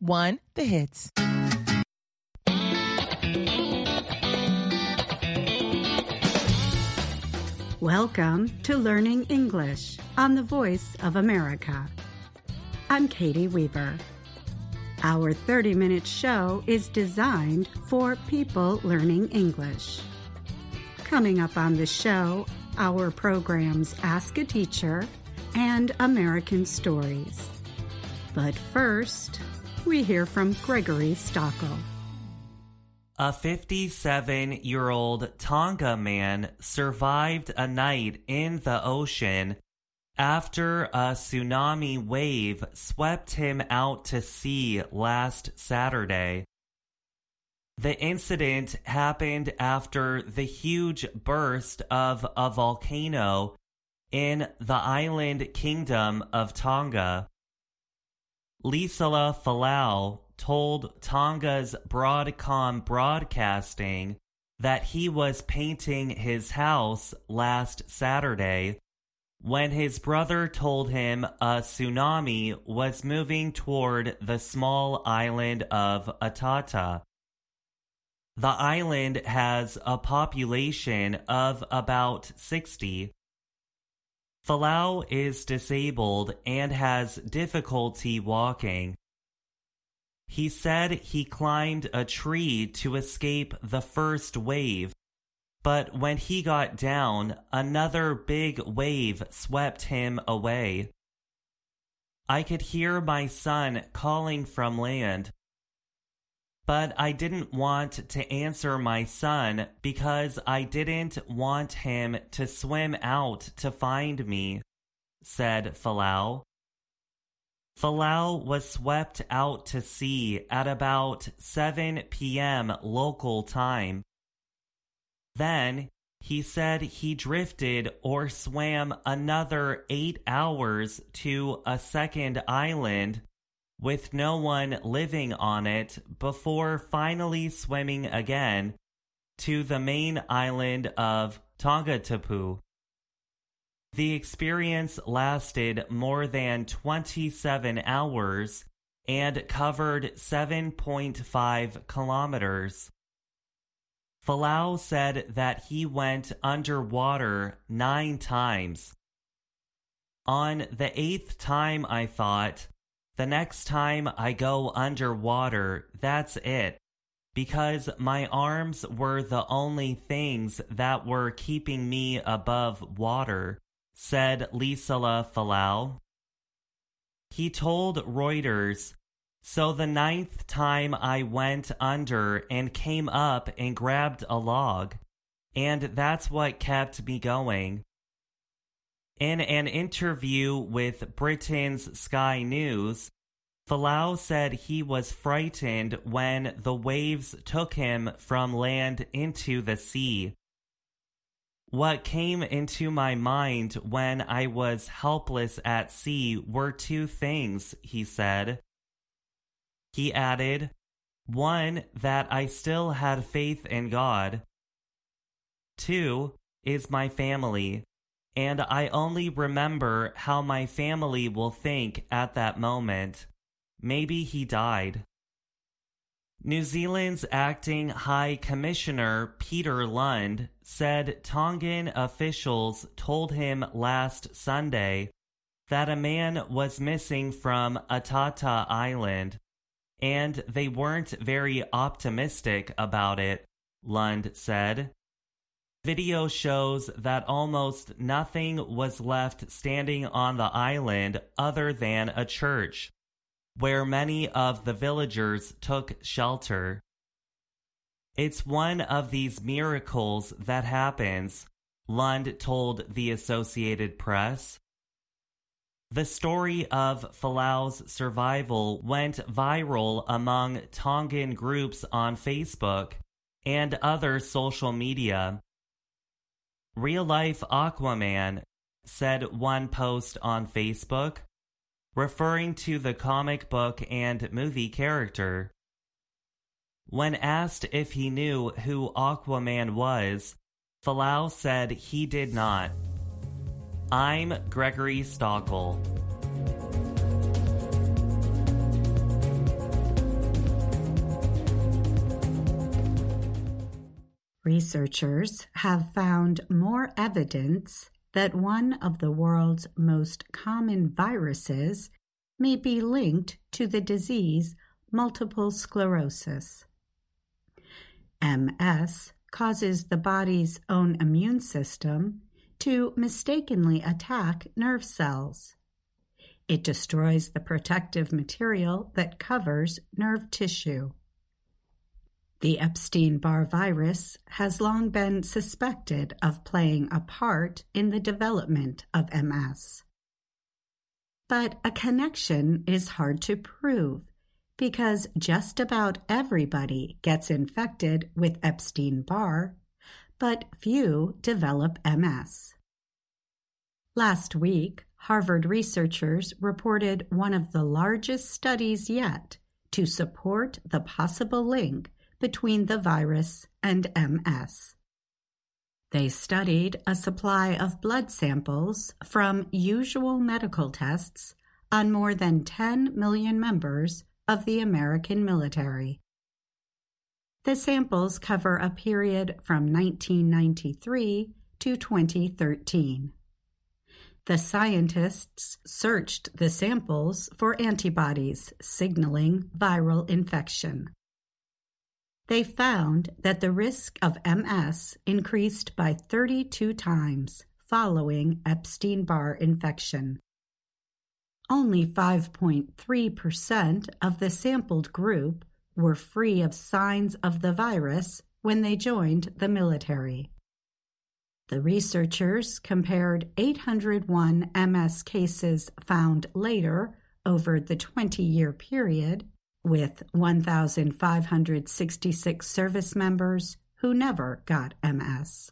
1. The hits. Welcome to Learning English on the Voice of America. I'm Katie Weaver. Our 30-minute show is designed for people learning English. Coming up on the show, our programs Ask a Teacher and American Stories. But first, we hear from Gregory Stockel. A 57-year-old Tonga man survived a night in the ocean after a tsunami wave swept him out to sea last Saturday. The incident happened after the huge burst of a volcano in the island kingdom of Tonga. Lisala Falau told Tonga's Broadcom Broadcasting that he was painting his house last Saturday when his brother told him a tsunami was moving toward the small island of Atata. The island has a population of about 60. Falau is disabled and has difficulty walking. He said he climbed a tree to escape the first wave, but when he got down, another big wave swept him away. I could hear my son calling from land, but I didn't want to answer my son because I didn't want him to swim out to find me, said Falau. Falau was swept out to sea at about 7 p.m. local time. Then, he said he drifted or swam another 8 hours to a second island with no one living on it before finally swimming again to the main island of Tongatapu. The experience lasted more than 27 hours and covered 7.5 kilometers. Falau said that he went underwater 9 times. On the 8th time, I thought, the next time I go underwater, that's it, because my arms were the only things that were keeping me above water, said Lisala Falau. He told Reuters, so the 9th time I went under and came up and grabbed a log, and that's what kept me going. In an interview with Britain's Sky News, Falau said he was frightened when the waves took him from land into the sea. What came into my mind when I was helpless at sea were 2 things, he said. He added, 1, that I still had faith in God. 2, is my family, and I only remember how my family will think at that moment. Maybe he died. New Zealand's acting High Commissioner Peter Lund said Tongan officials told him last Sunday that a man was missing from Atata Island, and they weren't very optimistic about it, Lund said. Video shows that almost nothing was left standing on the island other than a church, where many of the villagers took shelter. It's one of these miracles that happens, Lund told the Associated Press. The story of Falau's survival went viral among Tongan groups on Facebook and other social media. Real-life Aquaman, said one post on Facebook, referring to the comic book and movie character. When asked if he knew who Aquaman was, Falau said he did not. I'm Gregory Stockel. Researchers have found more evidence that one of the world's most common viruses may be linked to the disease multiple sclerosis. MS causes the body's own immune system to mistakenly attack nerve cells. It destroys the protective material that covers nerve tissue. The Epstein-Barr virus has long been suspected of playing a part in the development of MS. But a connection is hard to prove because just about everybody gets infected with Epstein-Barr, but few develop MS. Last week, Harvard researchers reported one of the largest studies yet to support the possible link between the virus and MS. They studied a supply of blood samples from usual medical tests on more than 10 million members of the American military. The samples cover a period from 1993 to 2013. The scientists searched the samples for antibodies signaling viral infection. They found that the risk of MS increased by 32 times following Epstein-Barr infection. Only 5.3% of the sampled group were free of signs of the virus when they joined the military. The researchers compared 801 MS cases found later over the 20-year period with 1,566 service members who never got MS.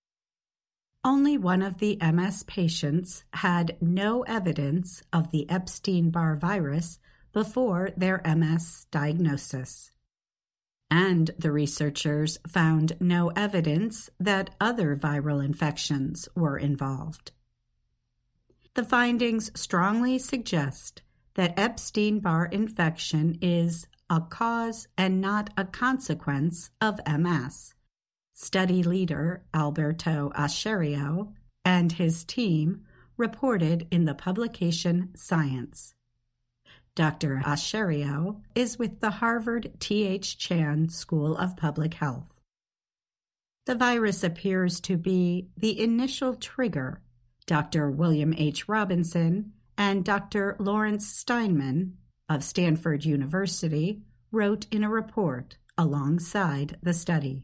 Only one of the MS patients had no evidence of the Epstein-Barr virus before their MS diagnosis. And the researchers found no evidence that other viral infections were involved. The findings strongly suggest that Epstein-Barr infection is a cause and not a consequence of MS. Study leader Alberto Asherio and his team reported in the publication Science. Dr. Asherio is with the Harvard T.H. Chan School of Public Health. The virus appears to be the initial trigger, Dr. William H. Robinson and Dr. Lawrence Steinman of Stanford University wrote in a report alongside the study.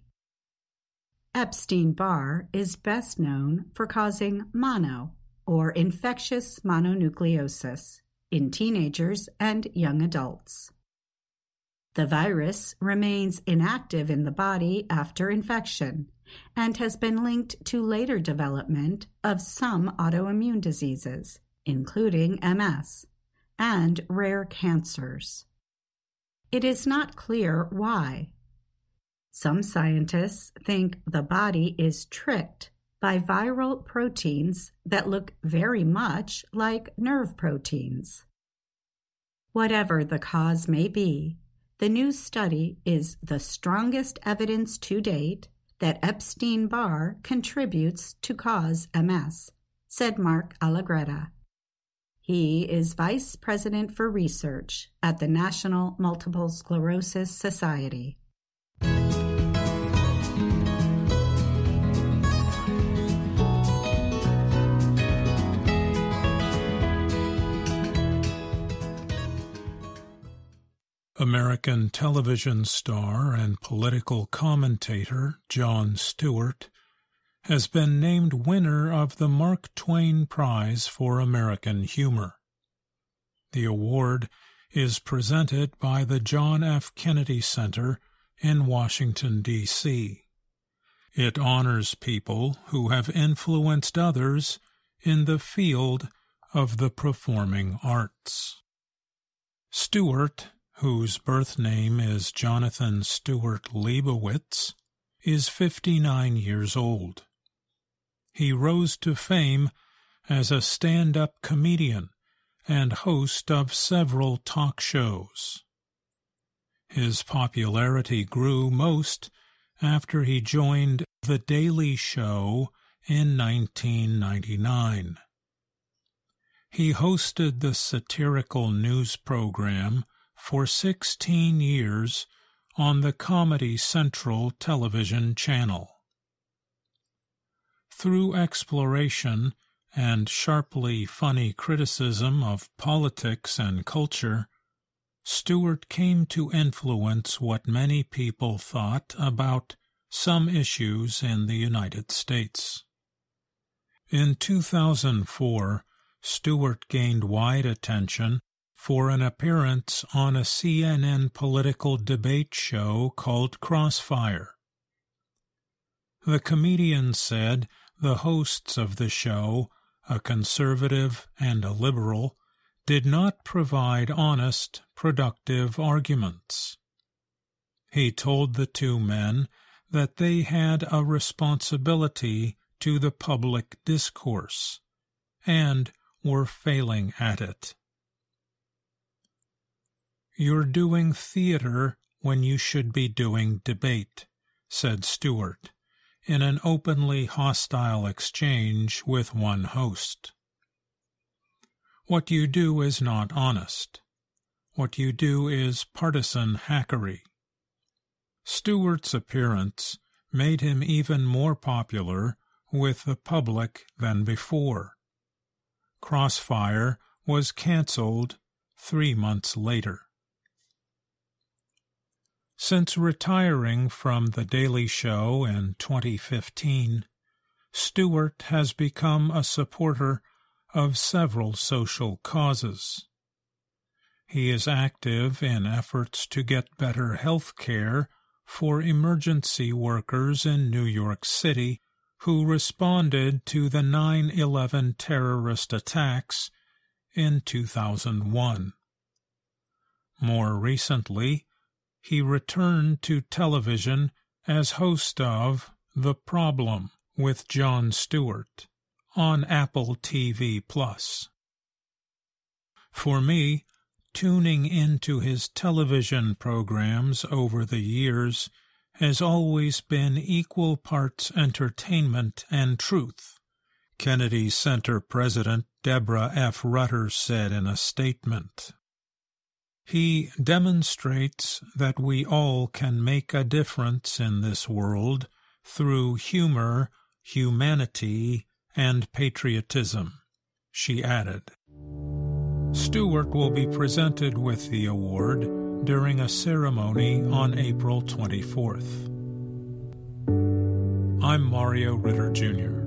Epstein-Barr is best known for causing mono, or infectious mononucleosis, in teenagers and young adults. The virus remains inactive in the body after infection and has been linked to later development of some autoimmune diseases, including MS, and rare cancers. It is not clear why. Some scientists think the body is tricked by viral proteins that look very much like nerve proteins. Whatever the cause may be, the new study is the strongest evidence to date that Epstein-Barr contributes to cause MS, said Mark Allegretta. He is Vice President for Research at the National Multiple Sclerosis Society. American television star and political commentator Jon Stewart has been named winner of the Mark Twain Prize for American Humor. The award is presented by the John F. Kennedy Center in Washington, D.C. It honors people who have influenced others in the field of the performing arts. Stewart, whose birth name is Jonathan Stewart Leibowitz, is 59 years old. He rose to fame as a stand-up comedian and host of several talk shows. His popularity grew most after he joined The Daily Show in 1999. He hosted the satirical news program for 16 years on the Comedy Central television channel. Through exploration and sharply funny criticism of politics and culture, Stewart came to influence what many people thought about some issues in the United States. In 2004, Stewart gained wide attention for an appearance on a CNN political debate show called Crossfire. The comedian said the hosts of the show, a conservative and a liberal, did not provide honest, productive arguments. He told the two men that they had a responsibility to the public discourse, and were failing at it. "You're doing theater when you should be doing debate," said Stewart, in an openly hostile exchange with one host. "What you do is not honest. What you do is partisan hackery." Stewart's appearance made him even more popular with the public than before. Crossfire was canceled 3 months later. Since retiring from The Daily Show in 2015, Stewart has become a supporter of several social causes. He is active in efforts to get better health care for emergency workers in New York City who responded to the 9/11 terrorist attacks in 2001. More recently, he returned to television as host of The Problem with Jon Stewart on Apple TV+. For me, tuning into his television programs over the years has always been equal parts entertainment and truth, Kennedy Center President Deborah F. Rutter said in a statement. He demonstrates that we all can make a difference in this world through humor, humanity, and patriotism, she added. Stewart will be presented with the award during a ceremony on April 24th. I'm Mario Ritter, Jr.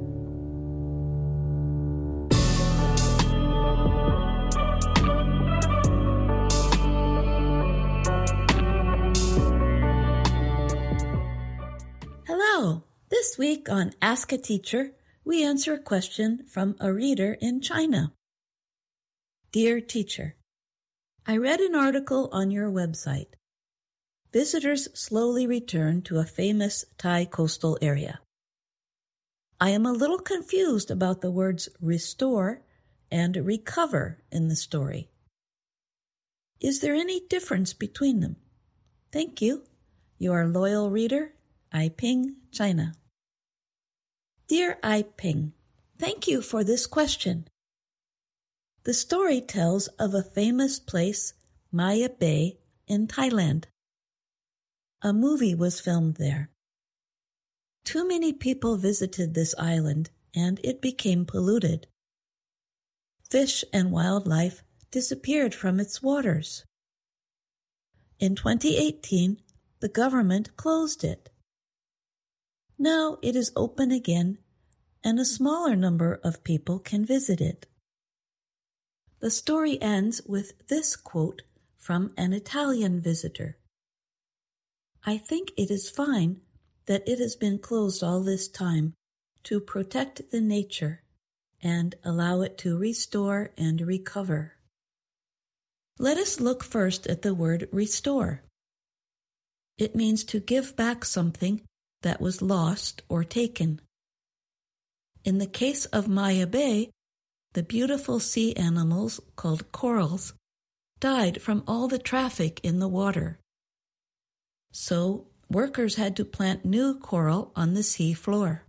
Hello! This week on Ask a Teacher, we answer a question from a reader in China. Dear Teacher, I read an article on your website. Visitors slowly return to a famous Thai coastal area. I am a little confused about the words restore and recover in the story. Is there any difference between them? Thank you. Your loyal reader, Ai Ping, China. Dear Ai Ping, thank you for this question. The story tells of a famous place, Maya Bay, in Thailand. A movie was filmed there. Too many people visited this island, and it became polluted. Fish and wildlife disappeared from its waters. In 2018, the government closed it. Now it is open again, and a smaller number of people can visit it. The story ends with this quote from an Italian visitor. I think it is fine that it has been closed all this time to protect the nature and allow it to restore and recover. Let us look first at the word restore. It means to give back something that was lost or taken. In the case of Maya Bay, the beautiful sea animals called corals died from all the traffic in the water. So, workers had to plant new coral on the sea floor.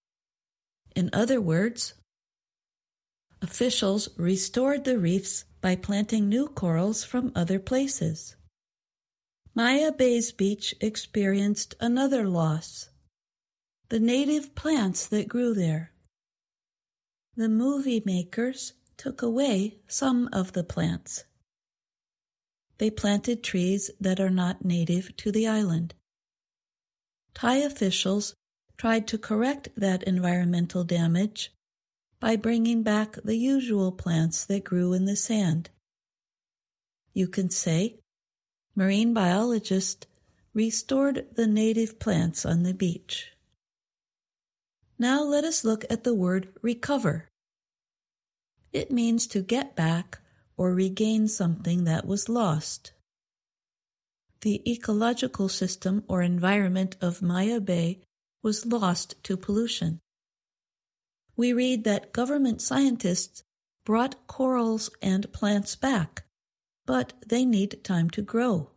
In other words, officials restored the reefs by planting new corals from other places. Maya Bay's beach experienced another loss: the native plants that grew there. The movie makers took away some of the plants. They planted trees that are not native to the island. Thai officials tried to correct that environmental damage by bringing back the usual plants that grew in the sand. You can say, marine biologists restored the native plants on the beach. Now let us look at the word recover. It means to get back or regain something that was lost. The ecological system or environment of Maya Bay was lost to pollution. We read that government scientists brought corals and plants back, but they need time to grow.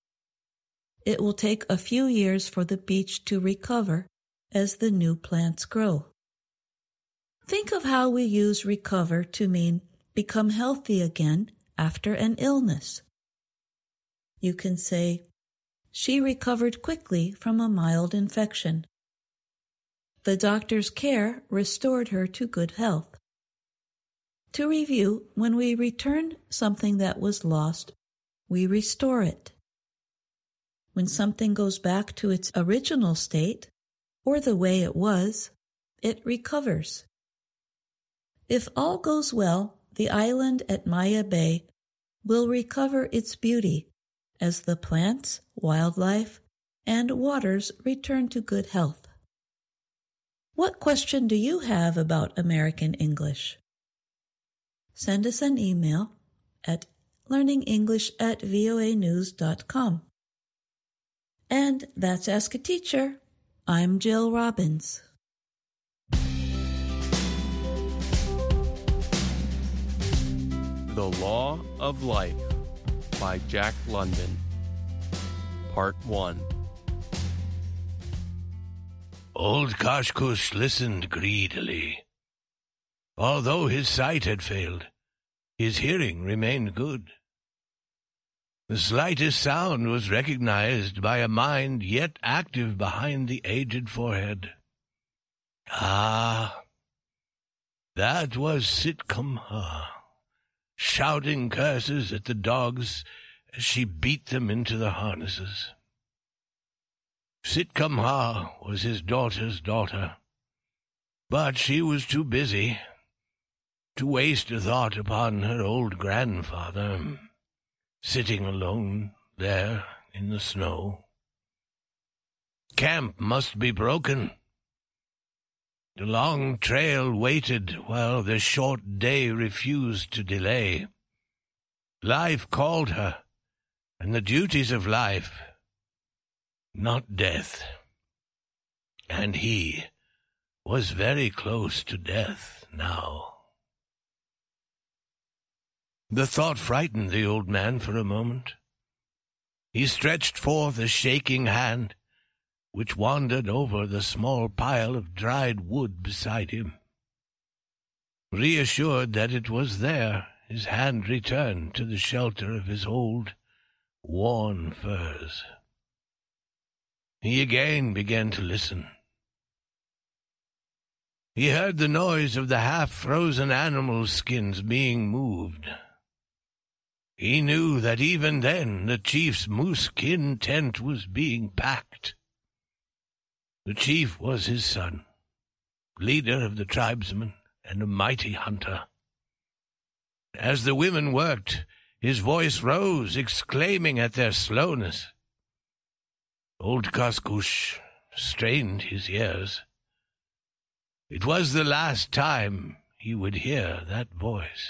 It will take a few years for the beach to recover as the new plants grow. Think of how we use recover to mean become healthy again after an illness. You can say, she recovered quickly from a mild infection. The doctor's care restored her to good health. To review, when we return something that was lost, we restore it. When something goes back to its original state, or the way it was, it recovers. If all goes well, the island at Maya Bay will recover its beauty as the plants, wildlife, and waters return to good health. What question do you have about American English? Send us an email at learningenglish@voanews.com. And that's Ask a Teacher. I'm Jill Robbins. The Law of Life by Jack London. Part 1. Old Kashkush listened greedily. Although his sight had failed, his hearing remained good. The slightest sound was recognized by a mind yet active behind the aged forehead. Ah, that was Sitkamha, shouting curses at the dogs as she beat them into the harnesses. Sitkamha was his daughter's daughter, but she was too busy to waste a thought upon her old grandfather, sitting alone there in the snow. Camp must be broken. The long trail waited while the short day refused to delay. Life called her, and the duties of life, not death. And he was very close to death now. The thought frightened the old man for a moment. He stretched forth a shaking hand, which wandered over the small pile of dried wood beside him. Reassured that it was there, his hand returned to the shelter of his old, worn furs. He again began to listen. He heard the noise of the half-frozen animal skins being moved. He knew that even then the chief's moose-skin tent was being packed. The chief was his son, leader of the tribesmen and a mighty hunter. As the women worked, his voice rose, exclaiming at their slowness. Old Kashkush strained his ears. It was the last time he would hear that voice.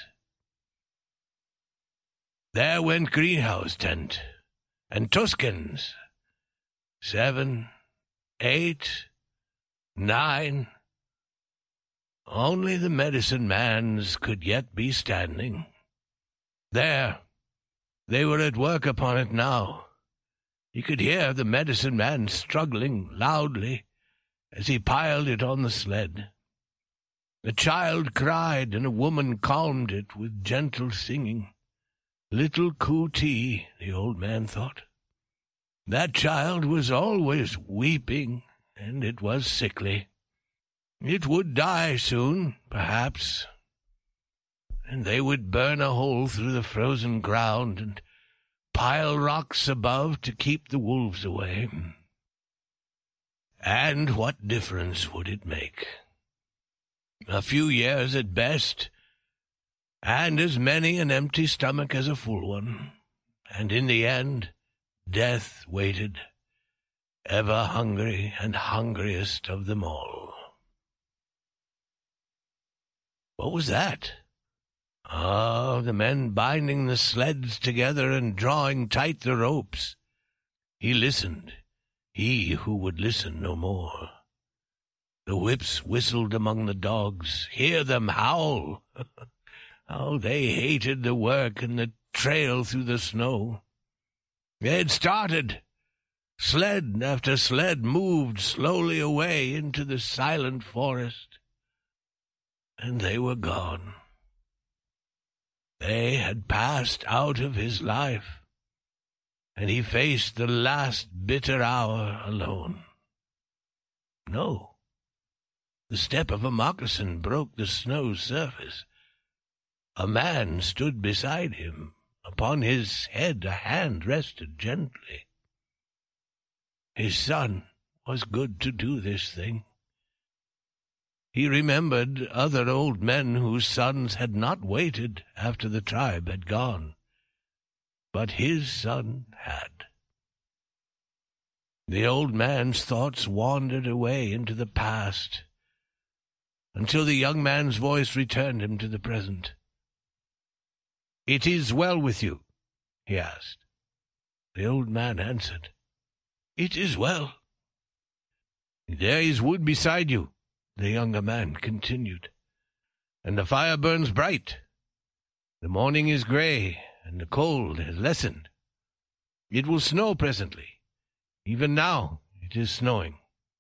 There went Greenhouse tent, and Tuskens. 7, 8, 9. Only the medicine man's could yet be standing. There, they were at work upon it now. He could hear the medicine man struggling loudly as he piled it on the sled. A child cried, and a woman calmed it with gentle singing. Little Coo-Tee, the old man thought. That child was always weeping, and it was sickly. It would die soon, perhaps, and they would burn a hole through the frozen ground and pile rocks above to keep the wolves away. And what difference would it make? A few years at best, and as many an empty stomach as a full one, and in the end, death waited, ever hungry and hungriest of them all. What was that? Oh, the men binding the sleds together and drawing tight the ropes. He listened, he who would listen no more. The whips whistled among the dogs. Hear them howl! How they hated the work and the trail through the snow. They had started. Sled after sled moved slowly away into the silent forest, and they were gone. They had passed out of his life, and he faced the last bitter hour alone. No. The step of a moccasin broke the snow surface. A man stood beside him. Upon his head a hand rested gently. His son was good to do this thing. He remembered other old men whose sons had not waited after the tribe had gone, but his son had. The old man's thoughts wandered away into the past, until the young man's voice returned him to the present. "It is well with you?" he asked. The old man answered, "It is well." "There is wood beside you," the younger man continued, "and the fire burns bright. The morning is gray, and the cold has lessened. It will snow presently. Even now it is snowing."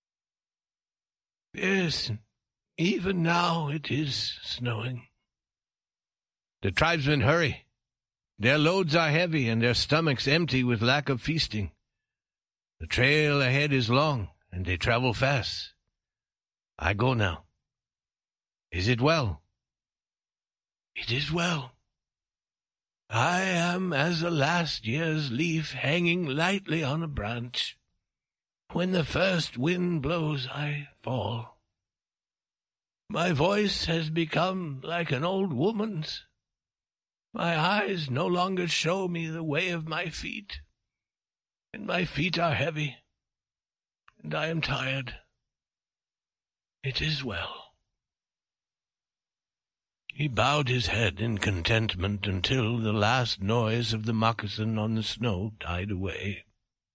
"Yes, even now it is snowing." "The tribesmen hurry. Their loads are heavy and their stomachs empty with lack of feasting. The trail ahead is long, and they travel fast. I go now. Is it well?" "It is well. I am as a last year's leaf hanging lightly on a branch. When the first wind blows, I fall. My voice has become like an old woman's. My eyes no longer show me the way of my feet, and my feet are heavy, and I am tired. It is well." He bowed his head in contentment until the last noise of the moccasin on the snow died away.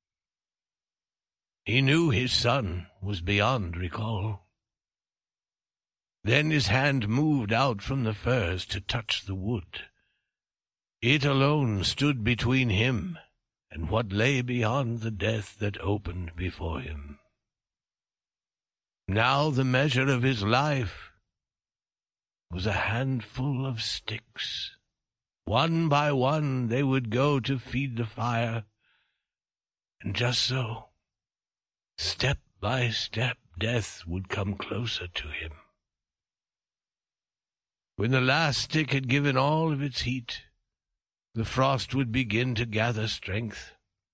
He knew his son was beyond recall. Then his hand moved out from the firs to touch the wood. It alone stood between him and what lay beyond the death that opened before him. Now the measure of his life was a handful of sticks. One by one they would go to feed the fire, and just so, step by step, death would come closer to him. When the last stick had given all of its heat, the frost would begin to gather strength.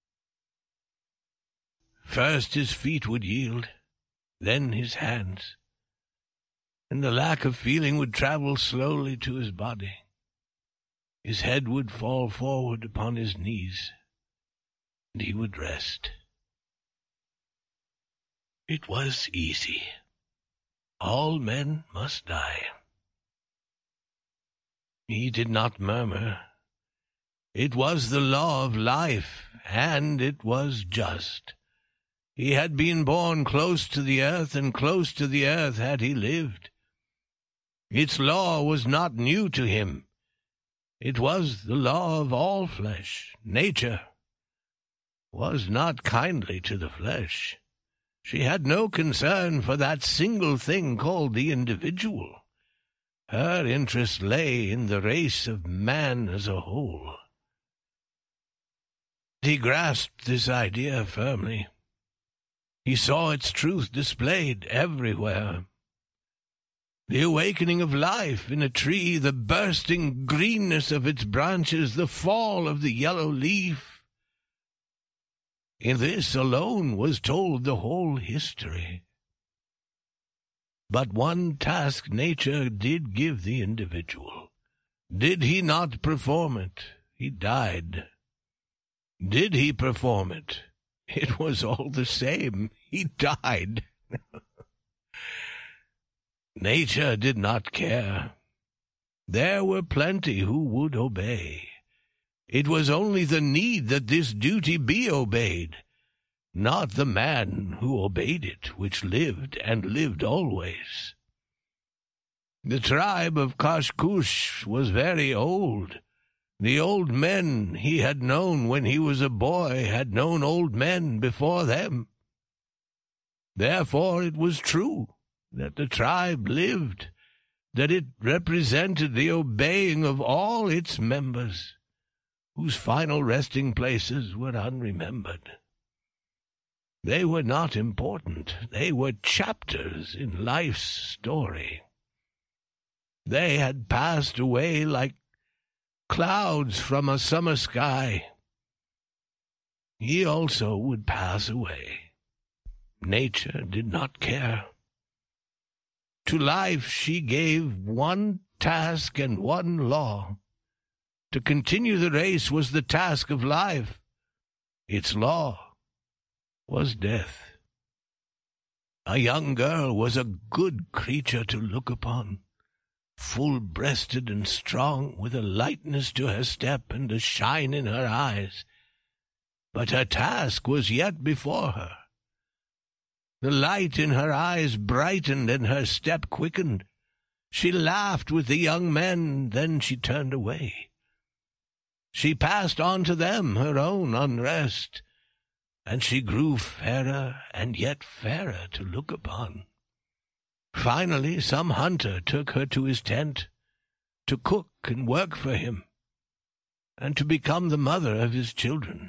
First his feet would yield, then his hands, and the lack of feeling would travel slowly to his body. His head would fall forward upon his knees, and he would rest. It was easy. All men must die. He did not murmur. It was the law of life, and it was just. He had been born close to the earth, and close to the earth had he lived. Its law was not new to him. It was the law of all flesh, nature. was not kindly to the flesh. She had no concern for that single thing called the individual. Her interest lay in the race of man as a whole. He grasped this idea firmly. He saw its truth displayed everywhere. The awakening of life in a tree, the bursting greenness of its branches, the fall of the yellow leaf. In this alone was told the whole history. But one task nature did give the individual. Did he not perform it, he died. Did he perform it? It was all the same. He died. Nature did not care. There were plenty who would obey. It was only the need that this duty be obeyed, not the man who obeyed it, which lived and lived always. The tribe of Kashkush was very old. The old men he had known when he was a boy had known old men before them. Therefore it was true that the tribe lived, that it represented the obeying of all its members, whose final resting places were unremembered. They were not important. They were chapters in life's story. They had passed away like clouds from a summer sky. He also would pass away. Nature did not care. To life she gave one task and one law. To continue the race was the task of life. Its law was death. A young girl was a good creature to look upon, full-breasted and strong, with a lightness to her step and a shine in her eyes. But her task was yet before her. The light in her eyes brightened and her step quickened. She laughed with the young men, then she turned away. She passed on to them her own unrest, and she grew fairer and yet fairer to look upon. Finally, some hunter took her to his tent to cook and work for him, and to become the mother of his children.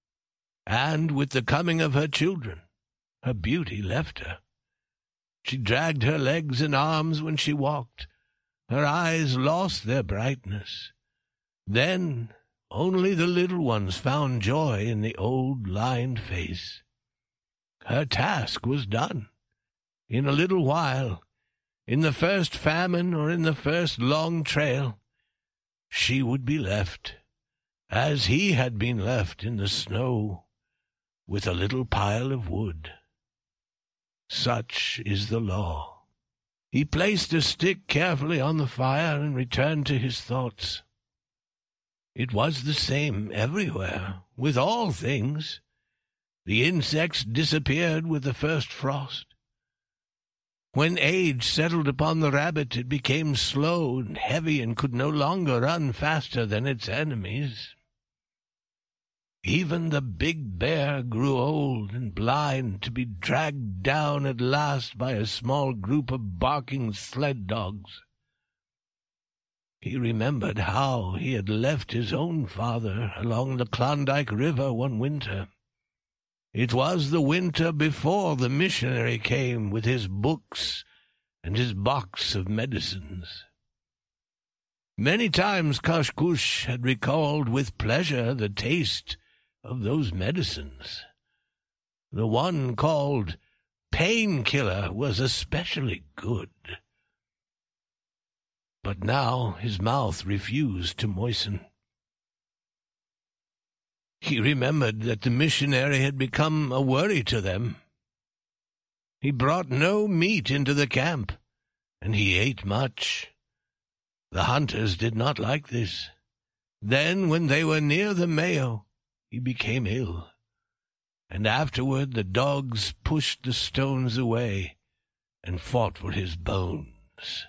And with the coming of her children, her beauty left her. She dragged her legs and arms when she walked. Her eyes lost their brightness. Then only the little ones found joy in the old lined face. Her task was done. In a little while, in the first famine or in the first long trail, she would be left, as he had been left in the snow, with a little pile of wood. Such is the law. He placed a stick carefully on the fire and returned to his thoughts. It was the same everywhere, with all things. The insects disappeared with the first frost. When age settled upon the rabbit, it became slow and heavy and could no longer run faster than its enemies. Even the big bear grew old and blind, to be dragged down at last by a small group of barking sled dogs. He remembered how he had left his own father along the Klondike River one winter. It was the winter before the missionary came with his books and his box of medicines. Many times Kashkush had recalled with pleasure the taste of those medicines. The one called Painkiller was especially good. But now his mouth refused to moisten. He remembered that the missionary had become a worry to them. He brought no meat into the camp, and he ate much. The hunters did not like this. Then, when they were near the Mayo, he became ill, and afterward the dogs pushed the stones away and fought for his bones.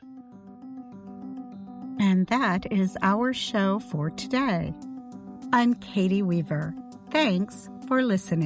And that is our show for today. I'm Katie Weaver. Thanks for listening.